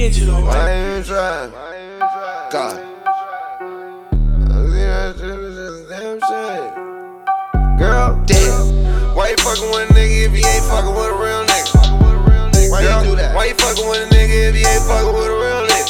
D'Angelo. I ain't even trying. God. Damn shit. Girl, damn. Why you fucking with a nigga if you ain't fucking with a real nigga? Why you do that? Why you fucking with a nigga if you ain't fucking with a real nigga?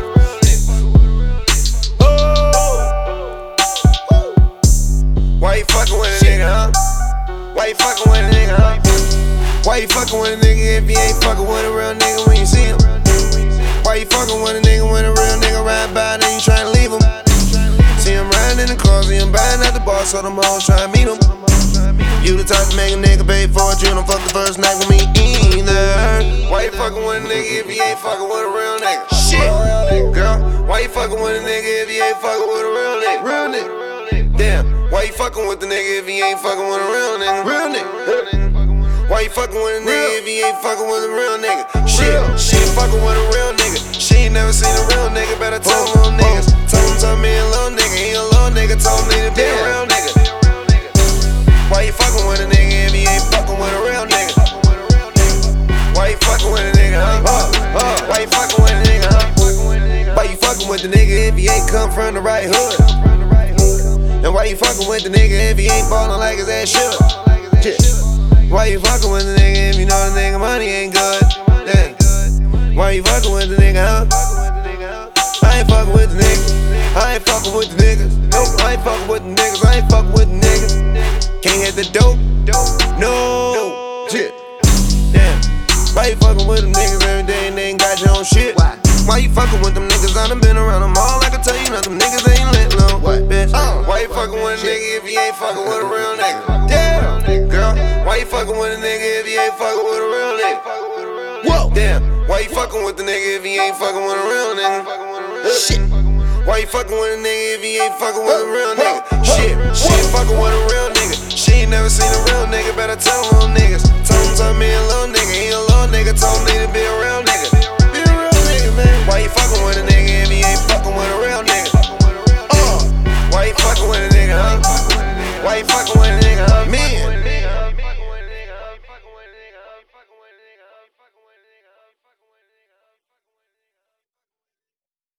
Why you fucking with a nigga, huh? Why you fucking with a nigga, huh? Why you fucking with a nigga if you ain't fucking with a real nigga when you see him? Why you fucking with a nigga when a real nigga ride by and you tryna leave him? See him riding in the car, see him buying at the bar, so them hoes tryna meet him. You the type to make a nigga pay for it, you don't fuck the first night with me either. Why you fucking with a nigga if you ain't fucking with a real nigga? Shit, girl, why you fucking with a nigga if you ain't fucking with a real nigga? Real nigga. Damn, why you fucking with the nigga if you ain't fucking with a real nigga? Real nigga. Why you fucking with a nigga if you ain't fucking with a real nigga? Shit, she ain't fucking with a real nigga. She ain't never seen a real nigga, better tell them little niggas. Tell me a little nigga, he a little nigga, told me to be a real nigga. Why you fucking with a nigga if you ain't fucking with a real nigga? Why you fucking with a nigga, huh? Why you fucking with a nigga, huh? Why you fucking with the nigga if he ain't come from the right hood? And why you fucking with the nigga if he ain't ballin' like his ass should? Why you fucking with the nigga if you know the nigga money ain't good? Yeah. Why you fucking with the nigga, huh? I ain't fucking with the niggas. I ain't fucking with the niggas. Nope, I ain't fucking with the niggas. I ain't fucking with the niggas. Can't hit the dope. No. Shit. Damn. Why you fucking with them niggas every day and they ain't got your own shit? Why you fucking with them niggas? I done been around them all. I can tell you nothing. Niggas ain't lit, no. Bitch. Why you fucking with a nigga if you ain't fucking with a real nigga? Damn. Girl, why you fucking with a nigga if you ain't fucking with a real nigga? Whoa. Damn. Why you fucking with the nigga if you ain't fucking with a real nigga? Shit. Why you fucking with a nigga if you ain't fucking with a real nigga? Shit. She ain't fucking with a real nigga. She ain't never seen a real nigga, better tell them little niggas. Tell me